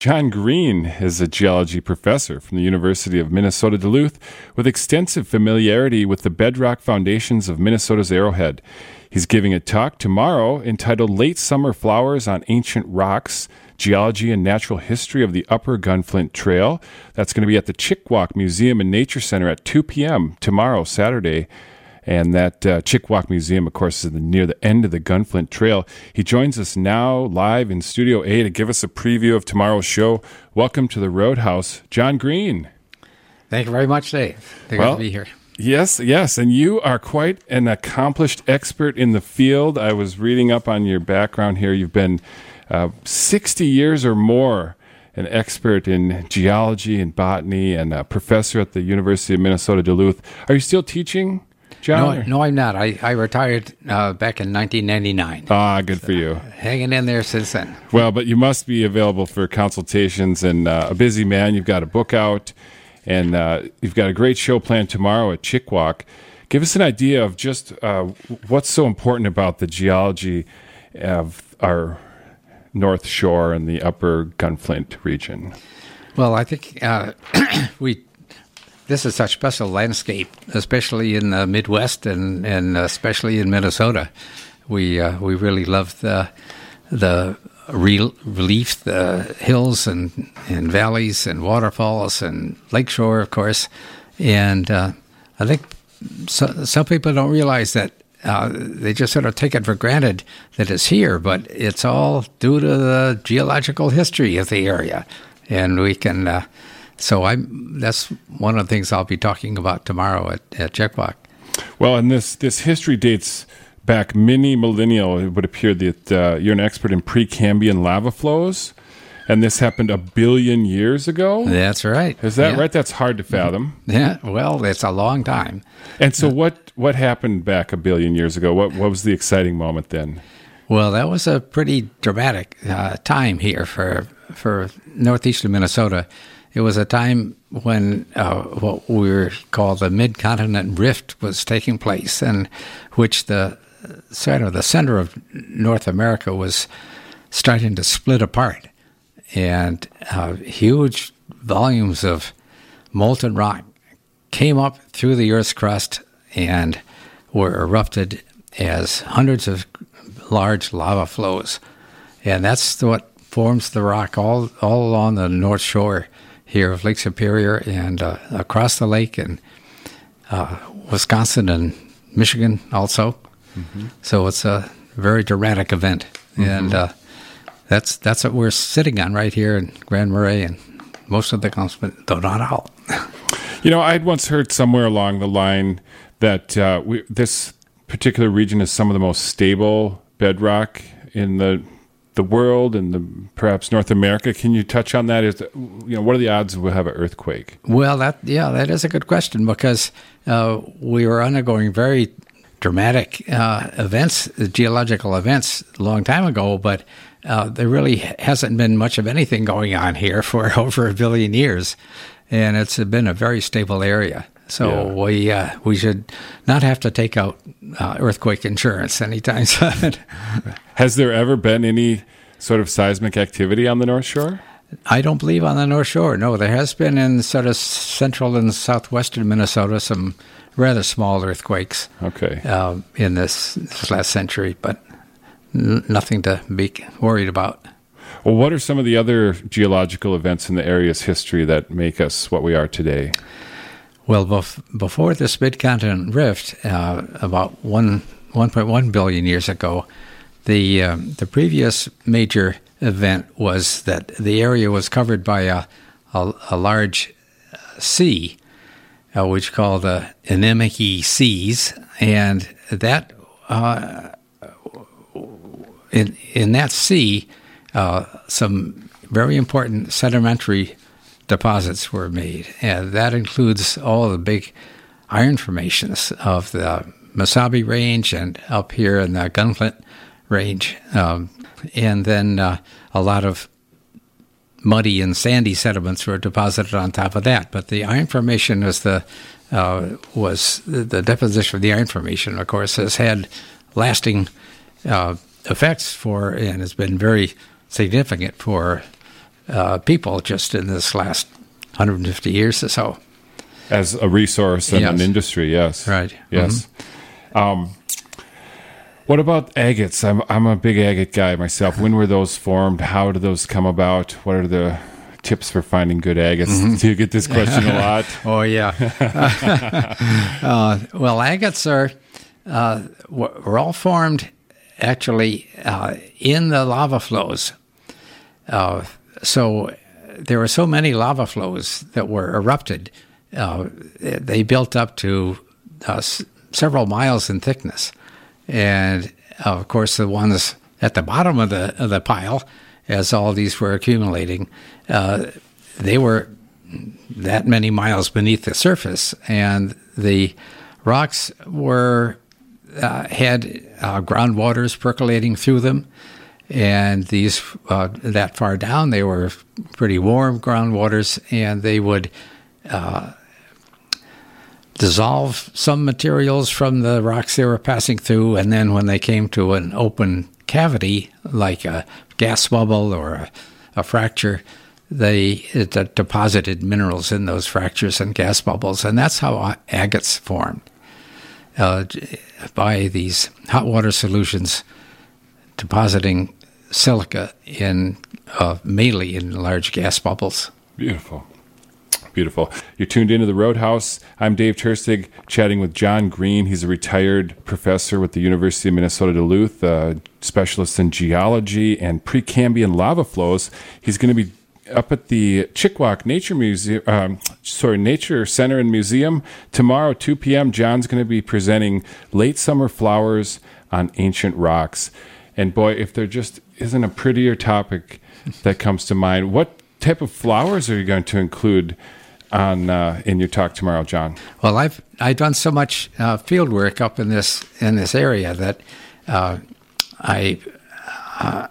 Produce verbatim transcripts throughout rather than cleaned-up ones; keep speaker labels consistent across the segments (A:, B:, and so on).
A: John Green is a geology professor from the University of Minnesota Duluth with extensive familiarity with the bedrock foundations of Minnesota's Arrowhead. He's giving a talk tomorrow entitled Late Summer Flowers on Ancient Rocks, Geology and Natural History of the Upper Gunflint Trail. That's going to be at the Chickawauk Museum and Nature Center at two p.m. tomorrow, Saturday. And that uh, Chickawauk Museum, of course, is near the end of the Gunflint Trail. He joins us now live in Studio A to give us a preview of tomorrow's show. Welcome to the Roadhouse, John Green.
B: Thank you very much, Dave. Good
A: well,
B: to be here.
A: Yes, yes, and you are quite an accomplished expert in the field. I was reading up on your background here. You've been uh, sixty years or more an expert in geology and botany and a professor at the University of Minnesota Duluth. Are you still teaching, John?
B: No, no, I'm not. I, I retired uh, back in nineteen ninety-nine.
A: Ah, good so, for you.
B: Hanging in there since then.
A: Well, but you must be available for consultations and uh, a busy man. You've got a book out, and uh, you've got a great show planned tomorrow at Chickawauk. Give us an idea of just uh, what's so important about the geology of our North Shore and the Upper Gunflint region.
B: Well, I think uh, we... This is such a special landscape, especially in the Midwest and, and especially in Minnesota. We uh, we really love the the re- relief, the hills and, and valleys and waterfalls and lakeshore, of course. And uh, I think so, some people don't realize that uh, they just sort of take it for granted that it's here, but it's all due to the geological history of the area. And we can... Uh, So I'm, that's one of the things I'll be talking about tomorrow at, at Chickawauk.
A: Well, and this, this history dates back many millennia. It would appear that uh, you're an expert in Precambrian lava flows, and this happened a billion years ago?
B: That's right.
A: Is that
B: yeah.
A: right? That's hard to fathom.
B: Yeah, well, it's a long time.
A: And so what, what happened back a billion years ago? What, what was the exciting moment then?
B: Well, that was a pretty dramatic uh, time here for, for northeastern Minnesota. It was a time when uh, what we were called the Mid-Continent Rift was taking place, and which the sort of the center of North America was starting to split apart, and uh, huge volumes of molten rock came up through the Earth's crust and were erupted as hundreds of large lava flows, and that's what forms the rock all all along the North Shore here of Lake Superior and uh, across the lake in uh, Wisconsin and Michigan also. Mm-hmm. So it's a very dramatic event. Mm-hmm. And uh, that's that's what we're sitting on right here in Grand Marais and most of the Gunflint, though not all.
A: You know, I'd once heard somewhere along the line that uh, we, this particular region is some of the most stable bedrock in the the world and the, perhaps North America. Can you touch on that? Is, you know, what are the odds we'll have an earthquake?
B: Well, that yeah, that is a good question because uh, we were undergoing very dramatic uh, events, geological events, a long time ago, but uh, there really hasn't been much of anything going on here for over a billion years, and it's been a very stable area. So yeah. we uh, we should not have to take out uh, earthquake insurance anytime soon.
A: Has there ever been any sort of seismic activity on the North Shore?
B: I don't believe on the North Shore. No, there has been in sort of central and southwestern Minnesota some rather small earthquakes.
A: Okay.
B: Uh, in this, this last century, but n- nothing to be worried about.
A: Well, what are some of the other geological events in the area's history that make us what we are today?
B: Well, bef- before this Mid-Continent Rift, uh, about one one point one billion years ago, the um, the previous major event was that the area was covered by a a, a large sea, uh, which called the Inimiki Seas, and that uh, in in that sea, uh, some very important sedimentary deposits were made, and that includes all the big iron formations of the Mesabi Range and up here in the Gunflint Range, um, and then uh, a lot of muddy and sandy sediments were deposited on top of that. But the iron formation was the uh, was the deposition of the iron formation, of course, has had lasting uh, effects for and has been very significant for uh, people just in this last one hundred fifty years or so.
A: As a resource and
B: Yes.
A: an industry, yes.
B: Right.
A: Yes. Um, what about agates? I'm I'm a big agate guy myself. When were those formed? How did those come about? What are the tips for finding good agates? Do you get this question a lot?
B: Oh, yeah. uh, well, agates are uh, were all formed actually uh, in the lava flows. Uh, so there were so many lava flows that were erupted. Uh, they built up to uh, s- several miles in thickness. And, uh, of course, the ones at the bottom of the of the pile, as all these were accumulating, uh, they were that many miles beneath the surface, and the rocks were uh, had uh, groundwaters percolating through them, and these uh, that far down they were pretty warm groundwaters, and they would uh, dissolve some materials from the rocks they were passing through, and then when they came to an open cavity like a gas bubble or a, a fracture, they it, uh, deposited minerals in those fractures and gas bubbles, and that's how agates formed, uh, by these hot water solutions depositing silica in uh, mainly in large gas bubbles.
A: Beautiful. Beautiful. You're tuned into the Roadhouse. I'm Dave Turstig, chatting with John Green. He's a retired professor with the University of Minnesota Duluth, uh, specialist in geology and Precambrian lava flows. He's going to be up at the Chickawauk Nature Museum, um, sorry, Nature Center and Museum tomorrow, two p.m. John's going to be presenting late summer flowers on ancient rocks. And boy, if there just isn't a prettier topic that comes to mind, what type of flowers are you going to include on uh, in your talk tomorrow, John?
B: Well, I've I've done so much uh, field work up in this in this area that uh, I uh,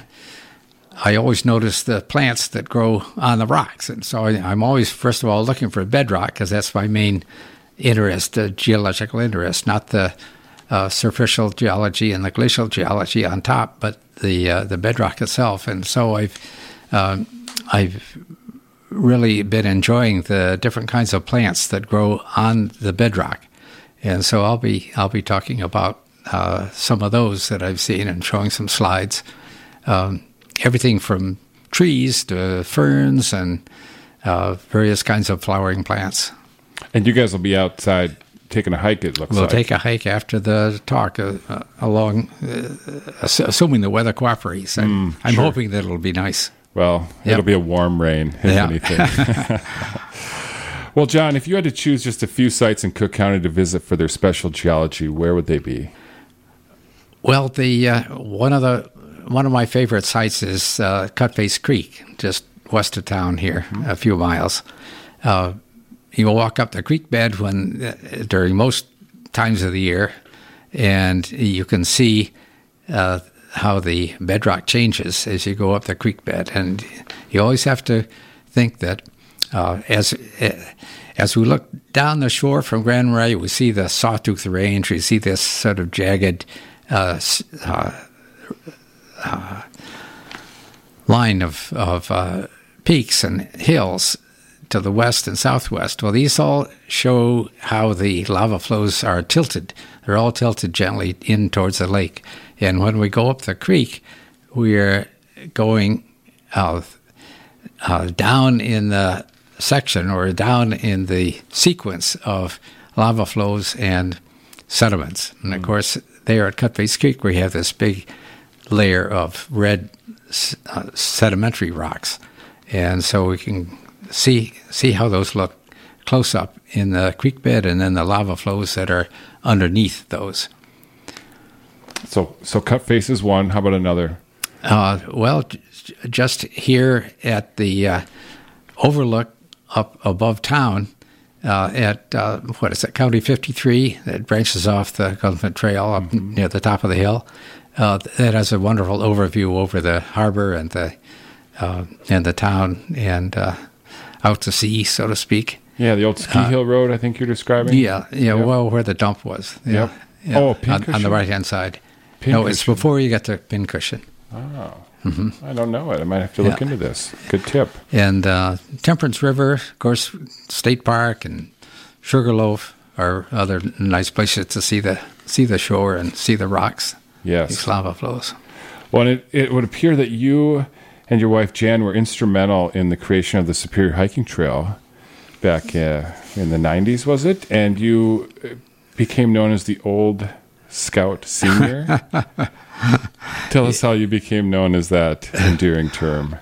B: I always notice the plants that grow on the rocks, and so I, I'm always first of all looking for bedrock because that's my main interest, uh, geological interest, not the uh, superficial geology and the glacial geology on top, but the uh, the bedrock itself. And so I've um, I've really been enjoying the different kinds of plants that grow on the bedrock, and so I'll be I'll be talking about uh, some of those that I've seen and showing some slides. Um, everything from trees to ferns and uh, various kinds of flowering plants.
A: And you guys will be outside taking a hike, it looks
B: We'll
A: like.
B: take a hike after the talk uh, uh, along, uh, ass- assuming the weather cooperates. I'm,
A: Mm,
B: I'm
A: sure.
B: hoping that it'll be nice.
A: Well,
B: Yep.
A: it'll be a warm rain, if
B: Yeah.
A: anything. Well, John, if you had to choose just a few sites in Cook County to visit for their special geology, where would they be?
B: Well, the uh, one of the one of my favorite sites is uh, Cutface Creek, just west of town here, a few miles. Uh, you will walk up the creek bed when uh, during most times of the year, and you can see uh, how the bedrock changes as you go up the creek bed. And you always have to think that uh, as as we look down the shore from Grand Marais, we see the Sawtooth Range. We see this sort of jagged uh, s- uh, uh, line of of uh, peaks and hills to the west and southwest. Well, these all show how the lava flows are tilted. They're all tilted gently in towards the lake. And when we go up the creek, we're going uh, uh, down in the section or down in the sequence of lava flows and sediments. And, of course, there at Cutface Creek, we have this big layer of red uh, sedimentary rocks. And so we can see see how those look close up in the creek bed and then the lava flows that are underneath those.
A: So, so Cutface is one. How about another?
B: Uh, well, j- just here at the uh, overlook up above town uh, at, uh, what is it, County fifty-three, that branches off the Government Trail up
A: Mm-hmm.
B: near the top of the hill. Uh, that has a wonderful overview over the harbor and the uh, and the town and uh, out to sea, so to speak.
A: Yeah, the old Ski Hill Road, I think you're describing.
B: Yeah, yeah,
A: Yep.
B: well, where the dump was. Yeah,
A: Yep.
B: yeah,
A: Oh,
B: on, on
A: Pincushion?
B: the right-hand side. No, it's
A: Pincushion.
B: before you get to Pincushion.
A: Oh, mm-hmm. I don't know it. I might have to look
B: yeah.
A: into this. Good tip.
B: And uh, Temperance River, of course, State Park and Sugarloaf are other nice places to see the see the shore and see the rocks.
A: Yes.
B: These lava flows.
A: Well, it, it would appear that you and your wife, Jan, were instrumental in the creation of the Superior Hiking Trail back uh, in the nineties, was it? And you became known as the Old Scout Senior. Tell us how you became known as that endearing term.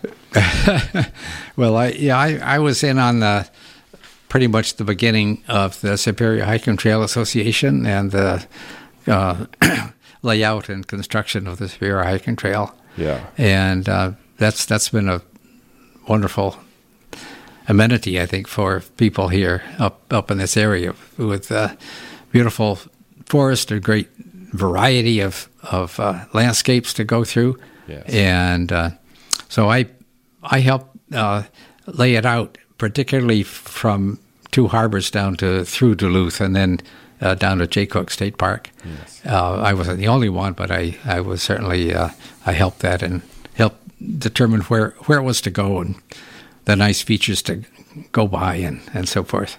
B: Well, I yeah, I, I was in on the pretty much the beginning of the Superior Hiking Trail Association and the uh, layout and construction of the Superior Hiking Trail.
A: Yeah,
B: and uh, that's that's been a wonderful amenity, I think, for people here up up in this area with uh, beautiful forest, a great variety of of uh, landscapes to go through.
A: Yes.
B: And uh, so I I helped uh, lay it out, particularly from Two Harbors down to through Duluth, and then uh, down to Jaycook State Park.
A: Yes.
B: Uh, I wasn't the only one, but I I was certainly uh, I helped that and helped determine where where it was to go and the nice features to go by and, and so forth.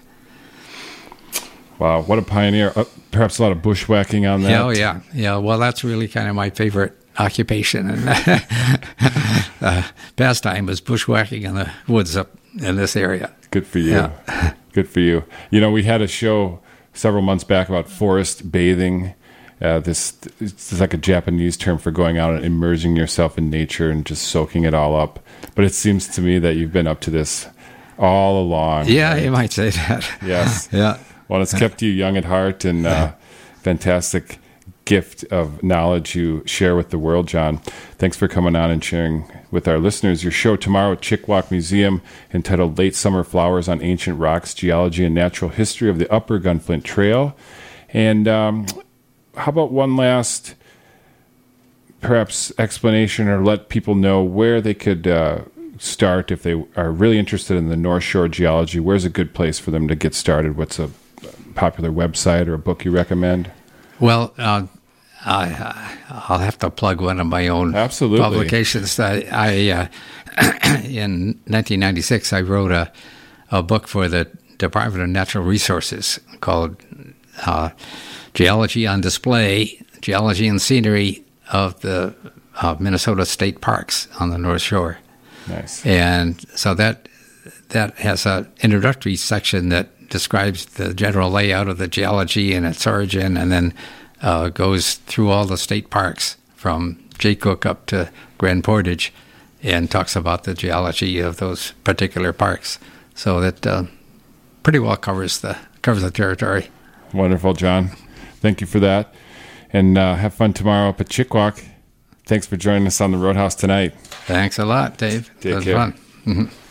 A: Wow, what a pioneer. Uh, perhaps a lot of bushwhacking on that.
B: Yeah, oh, yeah. Yeah, well, that's really kind of my favorite occupation. And uh, pastime is bushwhacking in the woods up in this area.
A: Good for you.
B: Yeah.
A: Good for you. You know, we had a show several months back about forest bathing. Uh, this it's like a Japanese term for going out and immersing yourself in nature and just soaking it all up. But it seems to me that you've been up to this all along.
B: Yeah,
A: right?
B: you might say that.
A: Yes.
B: Yeah.
A: Well, it's kept you young at heart, and uh, fantastic gift of knowledge you share with the world, John. Thanks for coming on and sharing with our listeners. Your show tomorrow at Chickawauk Museum, entitled Late Summer Flowers on Ancient Rocks, Geology and Natural History of the Upper Gunflint Trail. And um, how about one last, perhaps, explanation, or let people know where they could uh, start if they are really interested in the North Shore geology? Where's a good place for them to get started? What's a popular website or a book you recommend?
B: Well, uh, I, I'll have to plug one of my own
A: Absolutely.
B: publications. I, I uh, in nineteen ninety-six, I wrote a, a book for the Department of Natural Resources called uh, Geology on Display, Geology and Scenery of the uh, Minnesota State Parks on the North Shore.
A: Nice.
B: And so that that has an introductory section that describes the general layout of the geology and its origin, and then uh, goes through all the state parks from Jaycook up to Grand Portage and talks about the geology of those particular parks. So that uh, pretty well covers the covers the territory.
A: Wonderful, John. Thank you for that. And uh, have fun tomorrow up at Chickawauk. Thanks for joining us on the Roadhouse tonight.
B: Thanks a lot, Dave.
A: Take
B: it was
A: care.
B: fun. Mm-hmm.